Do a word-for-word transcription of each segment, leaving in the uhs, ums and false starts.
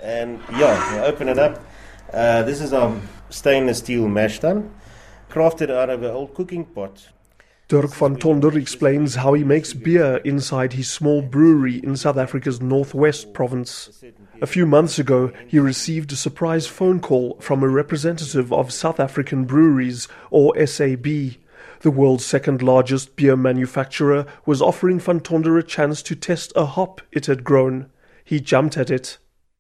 And yeah, you open it up. Uh, this is our stainless steel mash tun, crafted out of an old cooking pot. Dirk van Tonder explains how he makes beer inside his small brewery in South Africa's northwest province. A few months ago, he received a surprise phone call from a representative of South African Breweries, or S A B. The world's second largest beer manufacturer was offering van Tonder a chance to test a hop it had grown. He jumped at it.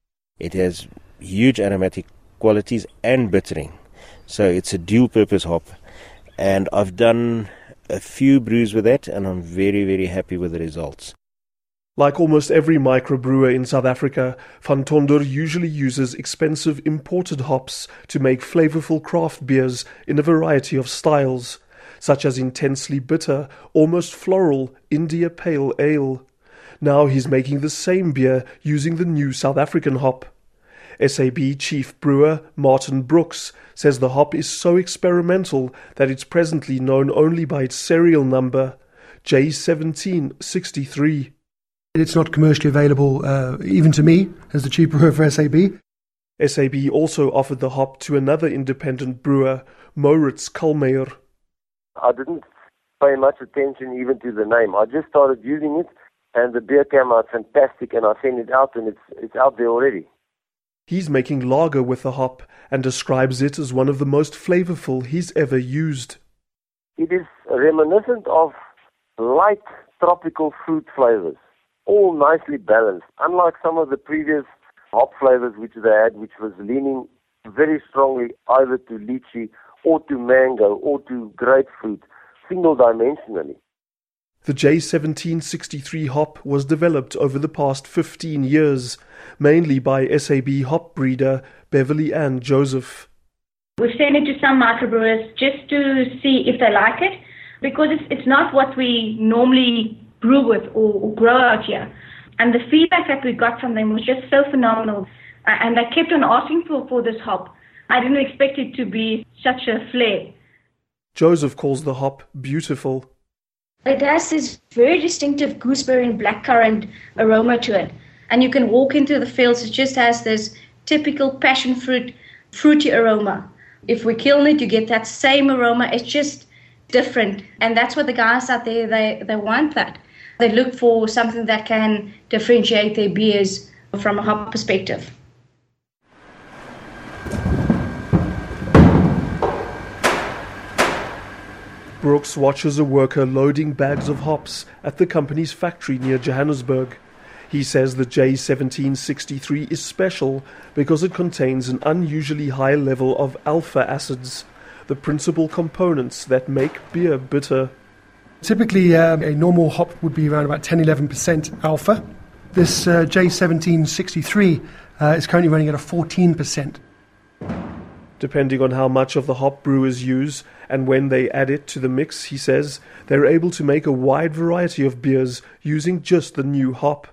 It has huge aromatic qualities and bittering, so it's a dual-purpose hop. And I've done a few brews with that, and I'm very, very happy with the results. Like almost every microbrewer in South Africa, van Tonder usually uses expensive imported hops to make flavorful craft beers in a variety of styles, such as intensely bitter, almost floral India Pale Ale. Now he's making the same beer using the new South African hop. S A B chief brewer Martin Brooks says the hop is so experimental that it's presently known only by its serial number, J seventeen sixty-three. It's not commercially available uh, even to me as the chief brewer for S A B. S A B also offered the hop to another independent brewer, Maurits Kalmeyer. I didn't pay much attention even to the name. I just started using it, and the beer came out fantastic, and I sent it out, and it's it's out there already. He's making lager with the hop and describes it as one of the most flavorful he's ever used. It is reminiscent of light tropical fruit flavors, all nicely balanced, unlike some of the previous hop flavors which they had, which was leaning very strongly either to lychee or to mango or to grapefruit, single-dimensionally. The J seventeen sixty-three hop was developed over the past fifteen years, mainly by S A B hop breeder Beverly Ann Joseph. We've sent it to some microbrewers just to see if they like it, because it's, it's not what we normally brew with or, or grow out here. And the feedback that we got from them was just so phenomenal. Uh, and they kept on asking for, for this hop. I didn't expect it to be such a flair. Joseph calls the hop beautiful. It has this very distinctive gooseberry and blackcurrant aroma to it. And you can walk into the fields, it just has this typical passion fruit, fruity aroma. If we kiln it, you get that same aroma. It's just different. And that's what the guys out there, they, they want that. They look for something that can differentiate their beers from a hop perspective. Brooks watches a worker loading bags of hops at the company's factory near Johannesburg. He says the J seventeen sixty-three is special because it contains an unusually high level of alpha acids, the principal components that make beer bitter. Typically, um, a normal hop would be around about ten to eleven percent alpha. This uh, J seventeen sixty-three uh, is currently running at a fourteen percent. Depending on how much of the hop brewers use and when they add it to the mix, he says, they're able to make a wide variety of beers using just the new hop.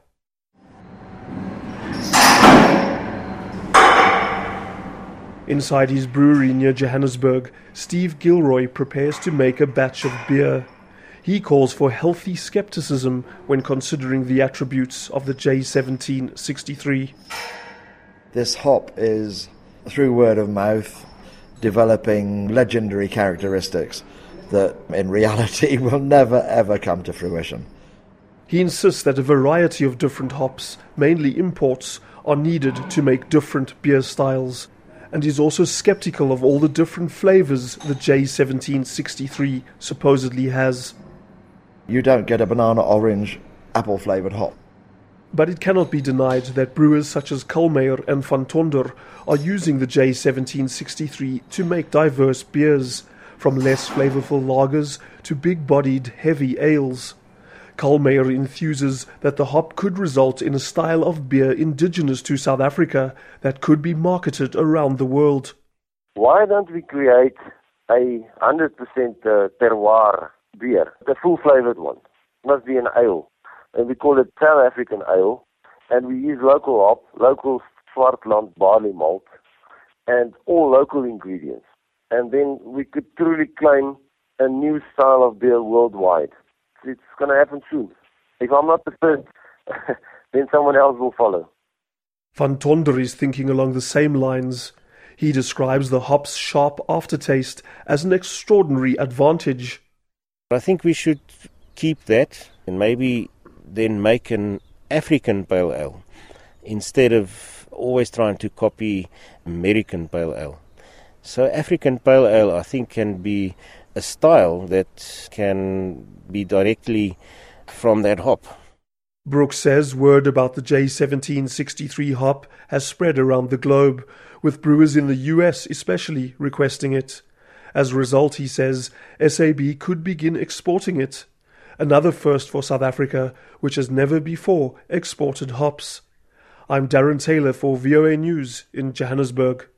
Inside his brewery near Johannesburg, Steve Gilroy prepares to make a batch of beer. He calls for healthy skepticism when considering the attributes of the J seventeen sixty-three. This hop is, through word of mouth, developing legendary characteristics that in reality will never ever come to fruition. He insists that a variety of different hops, mainly imports, are needed to make different beer styles, and is also skeptical of all the different flavors the J seventeen sixty-three supposedly has. You don't get a banana orange apple flavoured hop. But it cannot be denied that brewers such as Kalmeyer and van Tonder are using the J seventeen sixty-three to make diverse beers, from less flavorful lagers to big-bodied, heavy ales. Kalmeyer enthuses that the hop could result in a style of beer indigenous to South Africa that could be marketed around the world. Why don't we create a one hundred percent uh, terroir beer, the full-flavored one? It must be an ale. And we call it South African ale, and we use local hop, local Swartland barley malt, and all local ingredients. And then we could truly claim a new style of beer worldwide. It's going to happen soon. If I'm not the first, then someone else will follow. Van Tonder is thinking along the same lines. He describes the hop's sharp aftertaste as an extraordinary advantage. I think we should keep that and maybe then make an African pale ale instead of always trying to copy American pale ale. So African pale ale, I think, can be a style that can be directly from that hop. Brooks says word about the J seventeen sixty-three hop has spread around the globe, with brewers in the U S especially requesting it. As a result, he says, S A B could begin exporting it. Another first for South Africa, which has never before exported hops. I'm Darren Taylor for V O A News in Johannesburg.